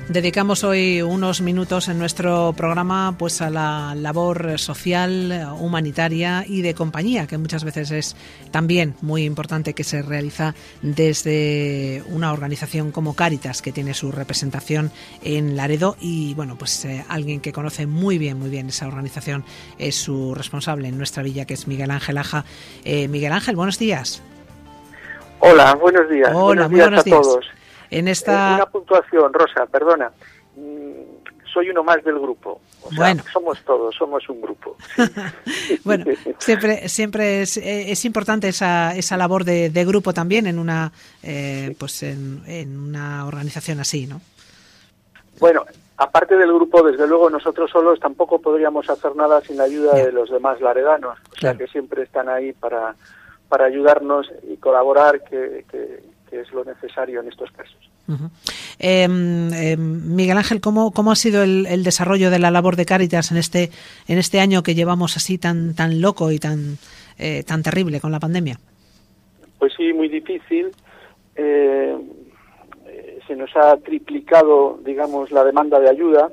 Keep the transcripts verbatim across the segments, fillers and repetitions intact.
Dedicamos hoy unos minutos en nuestro programa pues a la labor social, humanitaria y de compañía, que muchas veces es también muy importante, que se realiza desde una organización como Cáritas, que tiene su representación en Laredo. Y bueno, pues eh, alguien que conoce muy bien, muy bien esa organización es su responsable en nuestra villa, que es Miguel Ángel Aja. Eh, Miguel Ángel, buenos días. Hola, buenos días. Hola, buenos muy días buenos a días. todos. En esta... Eh, una puntuación, Rosa, perdona. Mm, soy uno más del grupo. O sea, bueno. somos todos, somos un grupo. Sí. Bueno, siempre siempre es, es importante esa esa labor de, de grupo también en una eh, pues en, en una organización así, ¿no? Bueno, aparte del grupo, desde luego nosotros solos tampoco podríamos hacer nada sin la ayuda Ya. de los demás laredanos. O sea, Claro. que siempre están ahí para para ayudarnos y colaborar, que, que, que es lo necesario en estos casos. Uh-huh. Eh, eh, Miguel Ángel, ¿cómo, cómo ha sido el, el desarrollo de la labor de Cáritas en este en este año que llevamos así tan tan loco y tan eh, tan terrible con la pandemia? Pues sí, muy difícil. Eh, eh, se nos ha triplicado, digamos, la demanda de ayuda.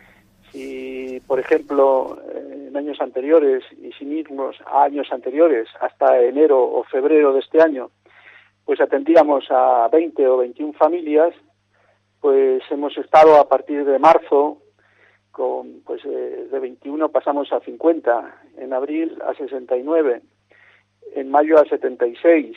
Si, por ejemplo, en años anteriores, y sin irnos a años anteriores, hasta enero o febrero de este año, pues atendíamos a veinte o veintiuna familias, pues hemos estado a partir de marzo con, pues eh, de veintiuno pasamos a cincuenta, en abril a sesenta y nueve, en mayo a setenta y seis,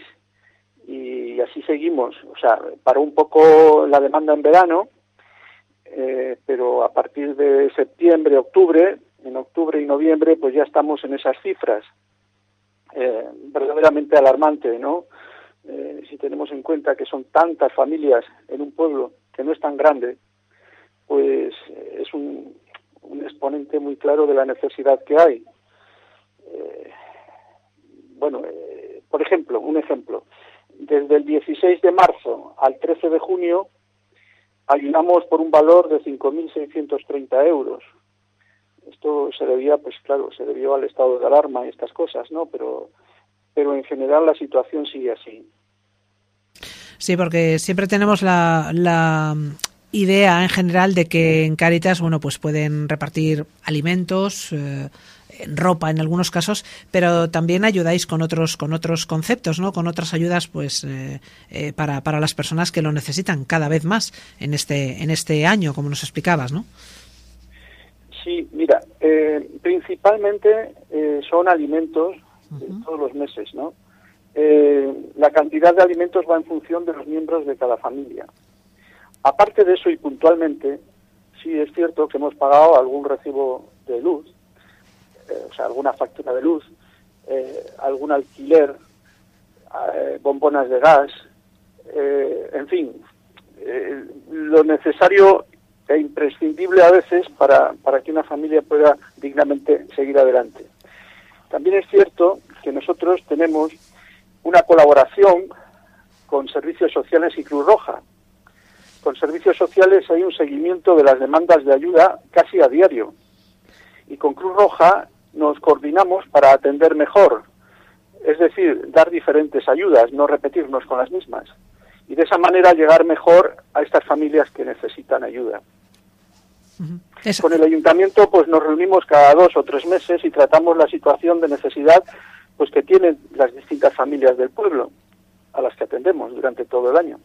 y así seguimos. O sea, paró un poco la demanda en verano, eh, pero a partir de septiembre, octubre, en octubre y noviembre, pues ya estamos en esas cifras, eh, verdaderamente alarmante, ¿no? Eh, si tenemos en cuenta que son tantas familias en un pueblo que no es tan grande, pues eh, es un, un exponente muy claro de la necesidad que hay. Eh, bueno, eh, por ejemplo, un ejemplo, desde el dieciséis de marzo al trece de junio ayudamos por un valor de cinco mil seiscientos treinta euros. Esto se debía, pues claro, se debió al estado de alarma y estas cosas, ¿no? Pero pero en general la situación sigue así. Sí, porque siempre tenemos la, la idea en general de que en Cáritas, bueno, pues pueden repartir alimentos, eh, ropa en algunos casos, pero también ayudáis con otros con otros conceptos, ¿no? Con otras ayudas, pues eh, eh, para para las personas que lo necesitan cada vez más en este en este año, como nos explicabas, ¿no? Sí, mira, eh, principalmente eh, son alimentos. Uh-huh. Todos los meses, ¿no? Eh, la cantidad de alimentos va en función de los miembros de cada familia. Aparte de eso, y puntualmente, sí es cierto que hemos pagado algún recibo de luz, eh, o sea, alguna factura de luz, eh, algún alquiler, eh, bombonas de gas, eh, en fin, eh, lo necesario e imprescindible a veces para, para que una familia pueda dignamente seguir adelante. También es cierto que nosotros tenemos una colaboración con Servicios Sociales y Cruz Roja. Con Servicios Sociales hay un seguimiento de las demandas de ayuda casi a diario. Y con Cruz Roja nos coordinamos para atender mejor. Es decir, dar diferentes ayudas, no repetirnos con las mismas. Y de esa manera llegar mejor a estas familias que necesitan ayuda. Eso. Con el ayuntamiento pues nos reunimos cada dos o tres meses y tratamos la situación de necesidad pues que tienen las distintas familias del pueblo a las que atendemos durante todo el año.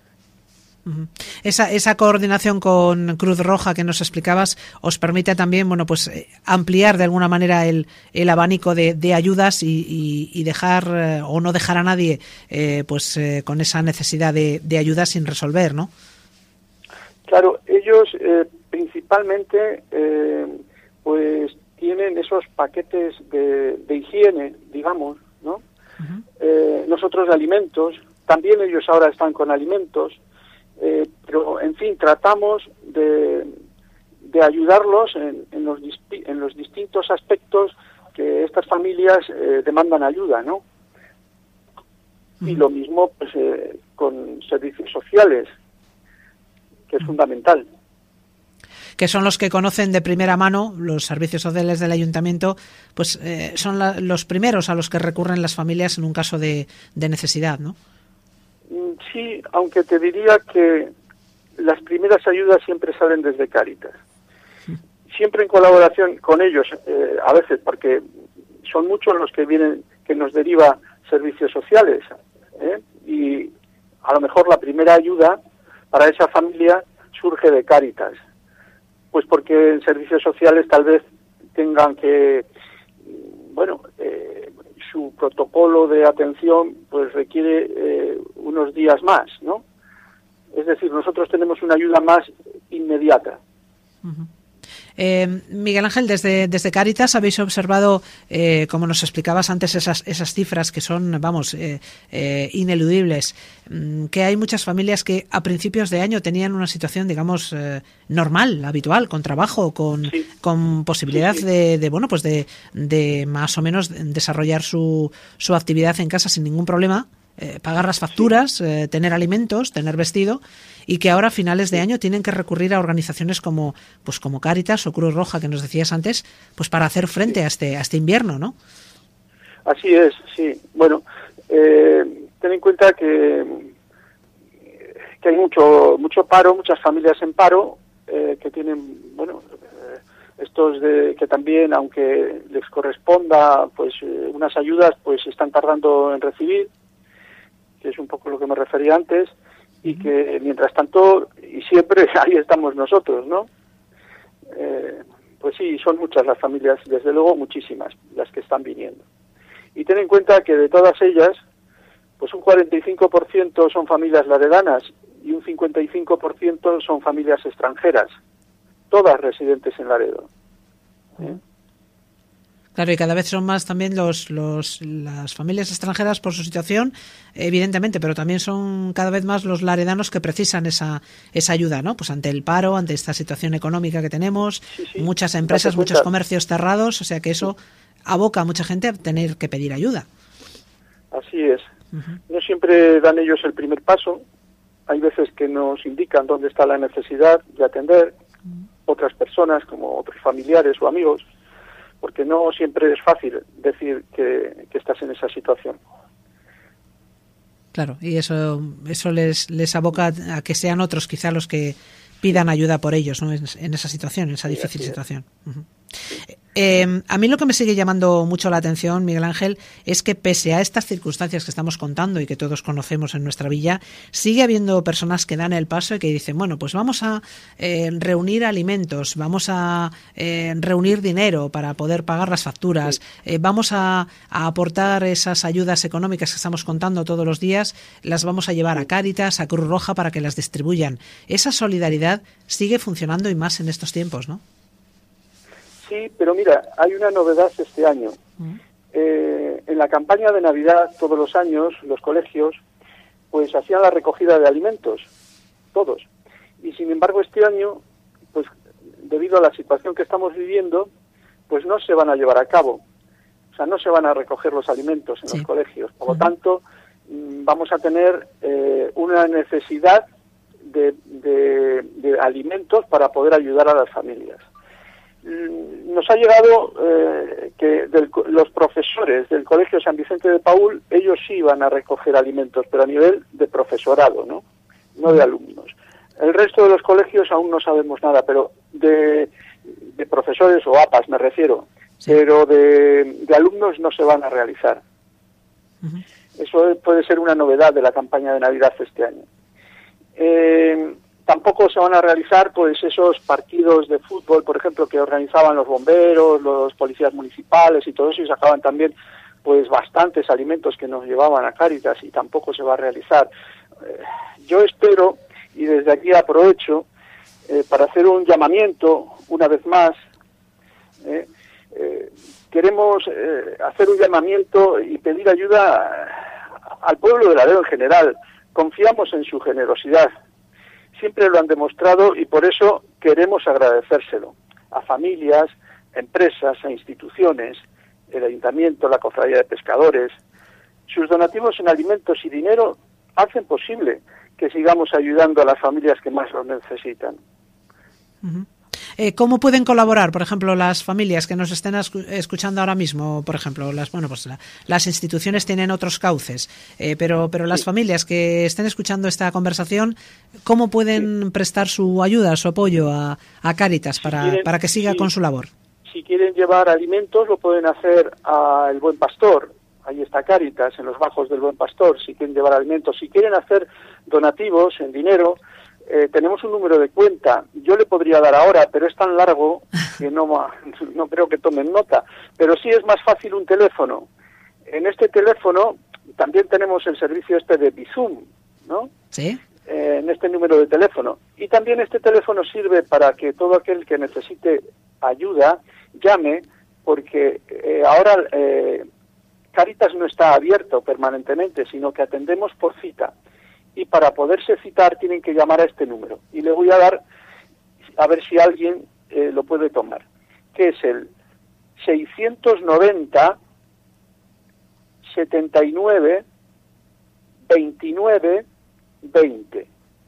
Esa esa coordinación con Cruz Roja que nos explicabas os permite también, bueno, pues ampliar de alguna manera el, el abanico de, de ayudas y, y, y dejar eh, o no dejar a nadie eh, pues eh, con esa necesidad de, de ayuda sin resolver, ¿no? Claro, ellos eh, principalmente eh, pues tienen esos paquetes de, de higiene, digamos, ¿no? Uh-huh. Eh, nosotros de alimentos, también ellos ahora están con alimentos, eh, pero en fin, tratamos de, de ayudarlos en, en, los, en los distintos aspectos que estas familias eh, demandan ayuda, ¿no? Uh-huh. Y lo mismo pues eh, con servicios sociales, que es fundamental. Que son los que conocen de primera mano los servicios sociales del ayuntamiento, pues eh, son la, los primeros a los que recurren las familias en un caso de, de necesidad, ¿no? Sí, aunque te diría que las primeras ayudas siempre salen desde Cáritas. Siempre en colaboración con ellos, eh, a veces, porque son muchos los que vienen, que nos deriva servicios sociales, ¿eh? Y a lo mejor la primera ayuda para esa familia surge de Cáritas, pues porque en servicios sociales tal vez tengan que, bueno, eh, su protocolo de atención pues requiere eh, unos días más, ¿no? Es decir, nosotros tenemos una ayuda más inmediata. Uh-huh. Eh, Miguel Ángel, desde, desde Cáritas habéis observado, eh, como nos explicabas antes, esas, esas cifras que son, vamos, eh, eh, ineludibles, que hay muchas familias que a principios de año tenían una situación, digamos, eh, normal, habitual, con trabajo, con, sí. con posibilidad sí, sí. De, de, bueno, pues de, de más o menos desarrollar su, su actividad en casa sin ningún problema, eh, pagar las facturas, sí. eh, tener alimentos, tener vestido, y que ahora a finales de año tienen que recurrir a organizaciones como pues como Cáritas o Cruz Roja, que nos decías antes, pues para hacer frente sí. a este a este invierno, ¿no? Así es, sí. Bueno, eh, ten en cuenta que, que hay mucho mucho paro, muchas familias en paro, eh, que tienen, bueno, eh, estos de que también, aunque les corresponda pues eh, unas ayudas, pues están tardando en recibir, que es un poco lo que me refería antes. Y que mientras tanto, y siempre ahí estamos nosotros, ¿no? Eh, pues sí, son muchas las familias, desde luego muchísimas, las que están viniendo. Y ten en cuenta que de todas ellas, pues un cuarenta y cinco por ciento son familias laredanas y un cincuenta y cinco por ciento son familias extranjeras, todas residentes en Laredo. ¿Eh? Claro, y cada vez son más también los, los las familias extranjeras por su situación, evidentemente, pero también son cada vez más los laredanos que precisan esa esa ayuda, ¿no? Pues ante el paro, ante esta situación económica que tenemos, sí, sí. muchas empresas, muchos comercios cerrados, o sea que eso aboca a mucha gente a tener que pedir ayuda. Así es. Uh-huh. No siempre dan ellos el primer paso. Hay veces que nos indican dónde está la necesidad de atender uh-huh. otras personas, como otros familiares o amigos, porque no siempre es fácil decir que, que estás en esa situación. Claro, y eso eso les les aboca a que sean otros quizá los que pidan ayuda por ellos, ¿no? En, en esa situación, en esa sí, difícil situación. Uh-huh. Sí. Eh, a mí lo que me sigue llamando mucho la atención, Miguel Ángel, es que pese a estas circunstancias que estamos contando y que todos conocemos en nuestra villa, sigue habiendo personas que dan el paso y que dicen, bueno, pues vamos a eh, reunir alimentos, vamos a eh, reunir dinero para poder pagar las facturas, sí. eh, vamos a, a aportar esas ayudas económicas que estamos contando todos los días, las vamos a llevar a Cáritas, a Cruz Roja para que las distribuyan. Esa solidaridad sigue funcionando y más en estos tiempos, ¿no? Sí, pero mira, hay una novedad este año. Uh-huh. Eh, en la campaña de Navidad, todos los años, los colegios, pues hacían la recogida de alimentos, todos. Y sin embargo, este año, pues debido a la situación que estamos viviendo, pues no se van a llevar a cabo. O sea, no se van a recoger los alimentos en sí. los colegios. Por lo uh-huh. tanto, vamos a tener eh, una necesidad de, de, de alimentos para poder ayudar a las familias. Nos ha llegado eh, que del, los profesores del Colegio San Vicente de Paúl, ellos sí van a recoger alimentos, pero a nivel de profesorado, ¿no? No de alumnos. El resto de los colegios aún no sabemos nada, pero de, de profesores o A P As me refiero, sí. pero de, de alumnos no se van a realizar. Uh-huh. Eso puede ser una novedad de la campaña de Navidad este año. Eh, Tampoco se van a realizar pues esos partidos de fútbol, por ejemplo, que organizaban los bomberos, los policías municipales y todo eso, y sacaban también pues bastantes alimentos que nos llevaban a Cáritas, y tampoco se va a realizar. Eh, yo espero, y desde aquí aprovecho, eh, para hacer un llamamiento, una vez más, eh, eh, queremos eh, hacer un llamamiento y pedir ayuda al pueblo de Laredo en general. Confiamos en su generosidad. Siempre lo han demostrado y por eso queremos agradecérselo a familias, empresas, a instituciones, el Ayuntamiento, la Cofradía de Pescadores. Sus donativos en alimentos y dinero hacen posible que sigamos ayudando a las familias que más lo necesitan. Uh-huh. Eh, ¿Cómo pueden colaborar, por ejemplo, las familias que nos estén escuchando ahora mismo? Por ejemplo, las bueno, pues la, las instituciones tienen otros cauces, eh, pero, pero las sí. familias que estén escuchando esta conversación, ¿cómo pueden sí. prestar su ayuda, su apoyo a, a Cáritas para, si quieren, para que siga sí, con su labor? Si quieren llevar alimentos, lo pueden hacer a El Buen Pastor. Ahí está Cáritas, en los bajos del Buen Pastor, si quieren llevar alimentos. Si quieren hacer donativos en dinero, eh, tenemos un número de cuenta. Yo le podría dar ahora, pero es tan largo que no, no creo que tomen nota. Pero sí es más fácil un teléfono. En este teléfono también tenemos el servicio este de Bizum, ¿no? Sí. Eh, en este número de teléfono. Y también este teléfono sirve para que todo aquel que necesite ayuda llame, porque eh, ahora eh, Cáritas no está abierto permanentemente, sino que atendemos por cita. Y para poderse citar tienen que llamar a este número. Y le voy a dar, a ver si alguien eh, lo puede tomar, que es el seiscientos noventa, setenta y nueve, veintinueve, veinte.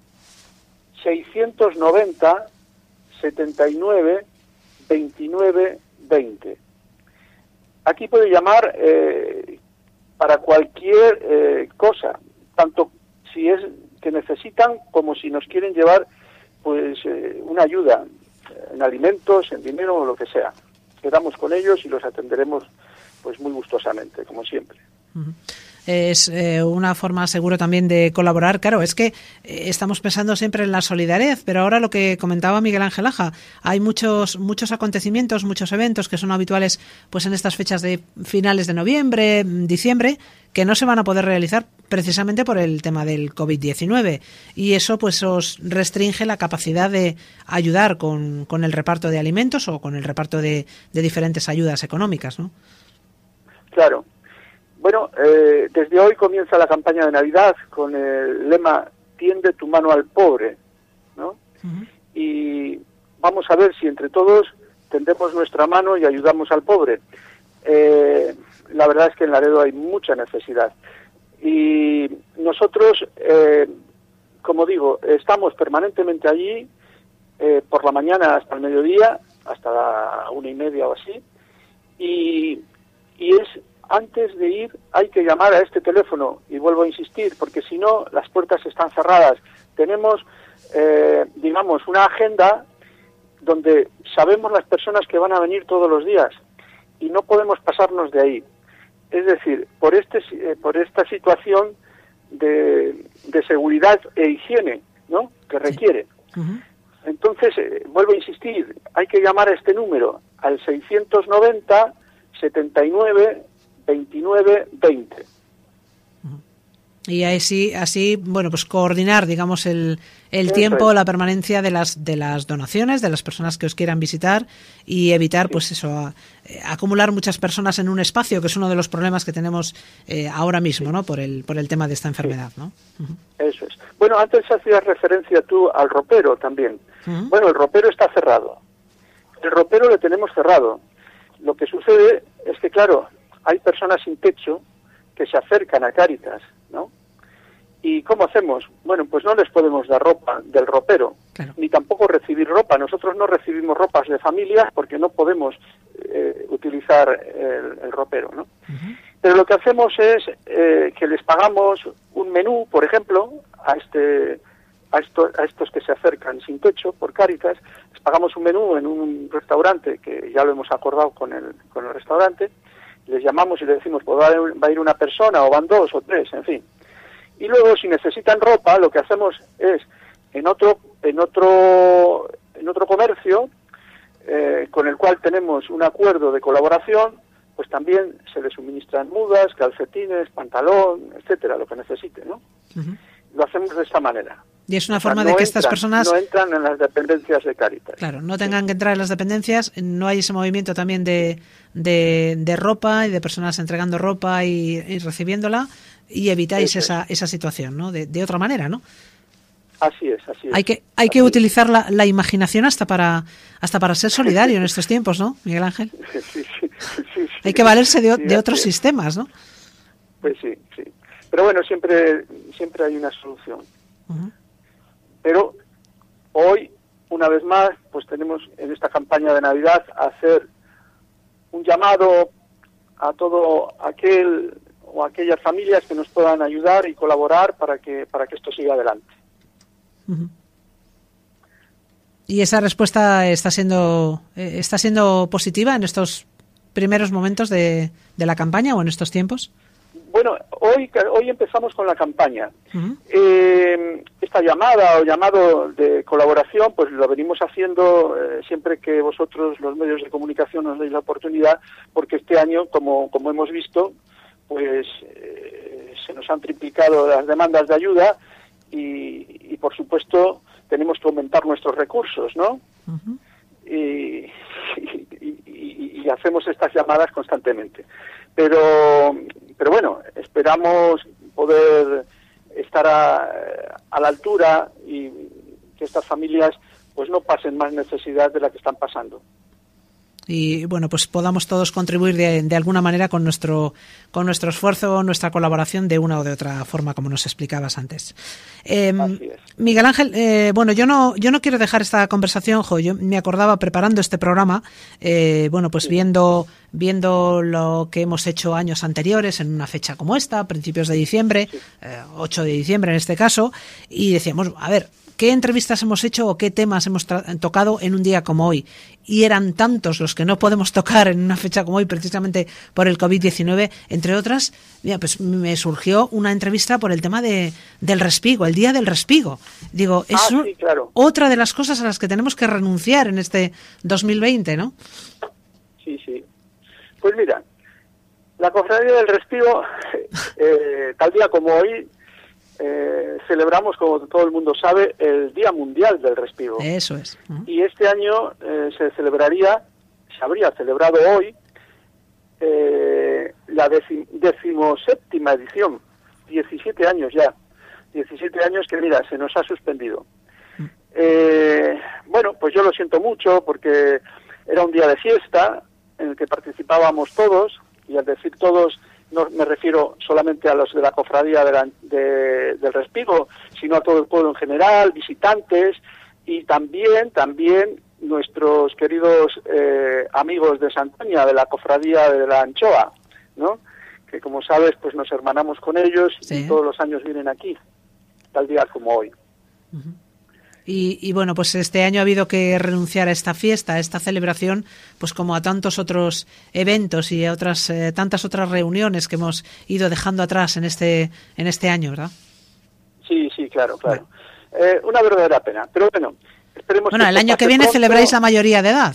seiscientos noventa, setenta y nueve, veintinueve, veinte. Aquí puede llamar eh, para cualquier eh, cosa, tanto si es que necesitan como si nos quieren llevar pues eh, una ayuda en alimentos, en dinero o lo que sea. Quedamos con ellos y los atenderemos pues muy gustosamente, como siempre. Uh-huh. Es eh, una forma seguro también de colaborar. Claro, es que eh, estamos pensando siempre en la solidaridad, pero ahora lo que comentaba Miguel Ángel Aja, hay muchos muchos acontecimientos, muchos eventos que son habituales pues en estas fechas de finales de noviembre, diciembre, que no se van a poder realizar precisamente por el tema del covid diecinueve, y eso pues os restringe la capacidad de ayudar con, con el reparto de alimentos o con el reparto de, de diferentes ayudas económicas, ¿no? Claro. Bueno, eh, desde hoy comienza la campaña de Navidad con el lema "Tiende tu mano al pobre", ¿no? Uh-huh. Y vamos a ver si entre todos tendemos nuestra mano y ayudamos al pobre. Eh, la verdad es que en Laredo hay mucha necesidad. Y nosotros, eh, como digo, estamos permanentemente allí, eh, por la mañana hasta el mediodía, hasta la una y media o así, y, y es... Antes de ir hay que llamar a este teléfono, y vuelvo a insistir, porque si no las puertas están cerradas. Tenemos, eh, digamos, una agenda donde sabemos las personas que van a venir todos los días y no podemos pasarnos de ahí. Es decir, por este eh, por esta situación de, de seguridad e higiene, ¿no?, que requiere. Sí. Uh-huh. Entonces, eh, vuelvo a insistir, hay que llamar a este número, al seiscientos noventa, setenta y nueve, veintinueve, veinte. Y así, así, bueno, pues coordinar, digamos, el, el tiempo, es. la permanencia de las de las donaciones, de las personas que os quieran visitar, y evitar, sí. pues eso, a, a acumular muchas personas en un espacio, que es uno de los problemas que tenemos eh, ahora mismo, sí. ¿no? Por el por el tema de esta enfermedad, sí. ¿no? Uh-huh. Eso es. Bueno, antes hacías referencia tú al ropero también. Uh-huh. Bueno, el ropero está cerrado. El ropero lo tenemos cerrado. Lo que sucede es que, claro, hay personas sin techo que se acercan a Cáritas, ¿no? ¿Y cómo hacemos? Bueno, pues no les podemos dar ropa del ropero, claro. Ni tampoco recibir ropa. Nosotros no recibimos ropas de familia porque no podemos eh, utilizar el, el ropero, ¿no? Uh-huh. Pero lo que hacemos es eh, que les pagamos un menú, por ejemplo, a este a, esto, a estos que se acercan sin techo por Cáritas, les pagamos un menú en un restaurante que ya lo hemos acordado con el con el restaurante. Les llamamos y les decimos, pues va a ir una persona, o van dos o tres, en fin. Y luego, si necesitan ropa, lo que hacemos es, en otro en otro, en otro comercio, eh, con el cual tenemos un acuerdo de colaboración, pues también se les suministran mudas, calcetines, pantalón, etcétera, lo que necesiten, ¿no? Uh-huh. Lo hacemos de esta manera. Y es una o forma sea, no de que estas entran, personas... No entran en las dependencias de Cáritas. Claro, no tengan sí. que entrar en las dependencias, no hay ese movimiento también de, de, de ropa y de personas entregando ropa y, y recibiéndola, y evitáis esa, esa situación, ¿no? De, de otra manera, ¿no? Así es, así es. Hay que, hay así que utilizar la, la imaginación hasta para hasta para ser solidario en estos tiempos, ¿no, Miguel Ángel? Sí, sí, sí, sí, sí, hay que valerse de, sí, de otros es. sistemas, ¿no? Pues sí, sí. Pero bueno, siempre siempre hay una solución. Uh-huh. Pero hoy una vez más, pues tenemos en esta campaña de Navidad a hacer un llamado a todo aquel o aquellas familias que nos puedan ayudar y colaborar para que para que esto siga adelante. Uh-huh. ¿Y esa respuesta está siendo eh, está siendo positiva en estos primeros momentos de, de la campaña o en estos tiempos? Bueno, hoy hoy empezamos con la campaña. Uh-huh. Eh, esta llamada o llamado de colaboración, pues lo venimos haciendo eh, siempre que vosotros, los medios de comunicación, nos deis la oportunidad, porque este año, como, como hemos visto, pues eh, se nos han triplicado las demandas de ayuda y, y por supuesto, tenemos que aumentar nuestros recursos, ¿no? Uh-huh. y, y, y, y hacemos estas llamadas constantemente. Pero, pero bueno, esperamos poder estar a, a la altura y que estas familias pues no pasen más necesidad de la que están pasando. Y bueno, pues podamos todos contribuir de, de alguna manera con nuestro con nuestro esfuerzo, nuestra colaboración de una o de otra forma, como nos explicabas antes. Eh, Miguel Ángel, eh, bueno, yo no yo no quiero dejar esta conversación, jo, yo me acordaba preparando este programa, eh, bueno, pues sí. viendo viendo lo que hemos hecho años anteriores en una fecha como esta, principios de diciembre, sí. eh, ocho de diciembre en este caso, y decíamos, a ver, ¿qué entrevistas hemos hecho o qué temas hemos tra- tocado en un día como hoy? Y eran tantos los que no podemos tocar en una fecha como hoy, precisamente por el covid diecinueve, entre otras, mira, pues me surgió una entrevista por el tema de del respigo, el día del respigo. Digo, es ah, sí, claro. otra de las cosas a las que tenemos que renunciar en este dos mil veinte, ¿no? Sí, sí. Pues mira, la Cofradía del Respigo, eh, tal día como hoy, Eh, celebramos, como todo el mundo sabe, el Día Mundial del Respigo. Eso es. Uh-huh. Y este año eh, se celebraría, se habría celebrado hoy, eh, la decim, decimoséptima edición, diecisiete años ya, diecisiete años que, mira, se nos ha suspendido. Uh-huh. Eh, bueno, pues yo lo siento mucho porque era un día de fiesta en el que participábamos todos, y al decir todos, no me refiero solamente a los de la cofradía de la, de, del Respigo, sino a todo el pueblo en general, visitantes y también también nuestros queridos eh, amigos de Santoña, de la cofradía de la Anchoa, ¿no? Que como sabes, pues nos hermanamos con ellos sí. y todos los años vienen aquí, tal día como hoy. Uh-huh. Y, y bueno, pues este año ha habido que renunciar a esta fiesta, a esta celebración, pues como a tantos otros eventos y a otras eh, tantas otras reuniones que hemos ido dejando atrás en este en este año, ¿verdad? Sí, sí, claro, claro. Bueno. Eh, una verdadera pena, pero bueno, esperemos. Bueno, que el año que viene pronto. Celebráis la mayoría de edad.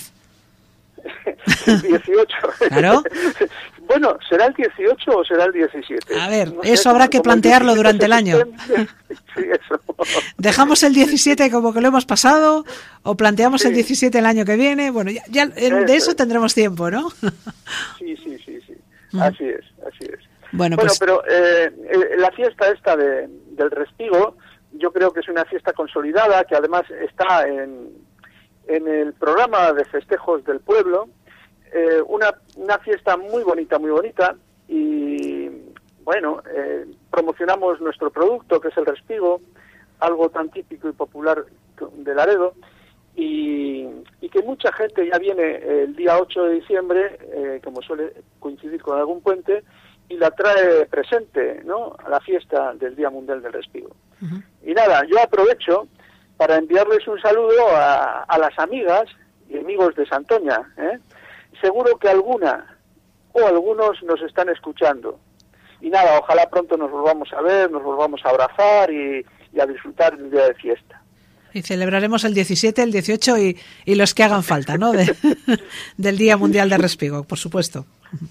dieciocho. Claro. Bueno, ¿será el dieciocho o será el diecisiete? A ver, no sé, eso habrá que plantearlo el durante el año. Sí, eso. ¿Dejamos el diecisiete como que lo hemos pasado o planteamos sí. el diecisiete el año que viene? Bueno, ya, ya eso de eso tendremos tiempo, ¿no? Sí, sí, sí, sí. Mm. Así es, así es. Bueno, bueno pues... pero eh, la fiesta esta de, del Respigo, yo creo que es una fiesta consolidada, que además está en, en el programa de festejos del pueblo. Eh, una, una fiesta muy bonita, muy bonita, y bueno, eh, promocionamos nuestro producto, que es el Respigo, algo tan típico y popular de Laredo, y, y que mucha gente ya viene el día ocho de diciembre, eh, como suele coincidir con algún puente, y la trae presente, ¿no?, a la fiesta del Día Mundial del Respigo. Uh-huh. Y nada, yo aprovecho para enviarles un saludo a, a las amigas y amigos de Santoña, ¿eh? Seguro que alguna o algunos nos están escuchando. Y nada, ojalá pronto nos volvamos a ver, nos volvamos a abrazar y, y a disfrutar del día de fiesta. Y celebraremos el diecisiete, el dieciocho y, y los que hagan falta, ¿no? De, del Día Mundial de Respigo, por supuesto.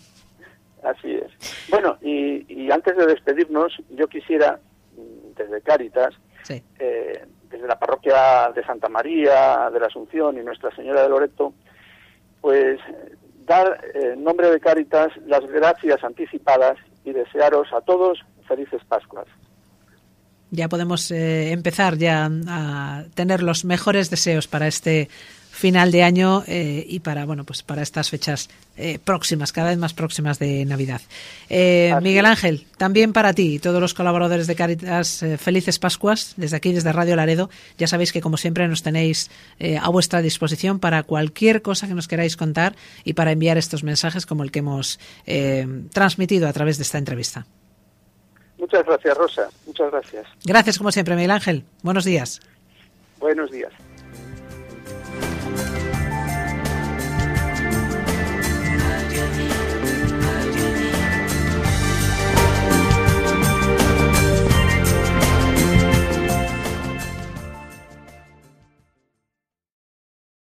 Así es. Bueno, y, y antes de despedirnos, yo quisiera, desde Cáritas, sí. eh, desde la parroquia de Santa María, de la Asunción y Nuestra Señora de Loreto, pues dar en nombre de Cáritas las gracias anticipadas y desearos a todos felices Pascuas. Ya podemos eh, empezar ya a tener los mejores deseos para este final de año eh, y para bueno pues para estas fechas eh, próximas, cada vez más próximas de Navidad. Eh, Miguel Ángel, también para ti y todos los colaboradores de Cáritas, eh, felices Pascuas desde aquí, desde Radio Laredo. Ya sabéis que como siempre nos tenéis eh, a vuestra disposición para cualquier cosa que nos queráis contar y para enviar estos mensajes como el que hemos eh, transmitido a través de esta entrevista. Muchas gracias, Rosa. Muchas gracias. Gracias como siempre, Miguel Ángel. Buenos días. Buenos días.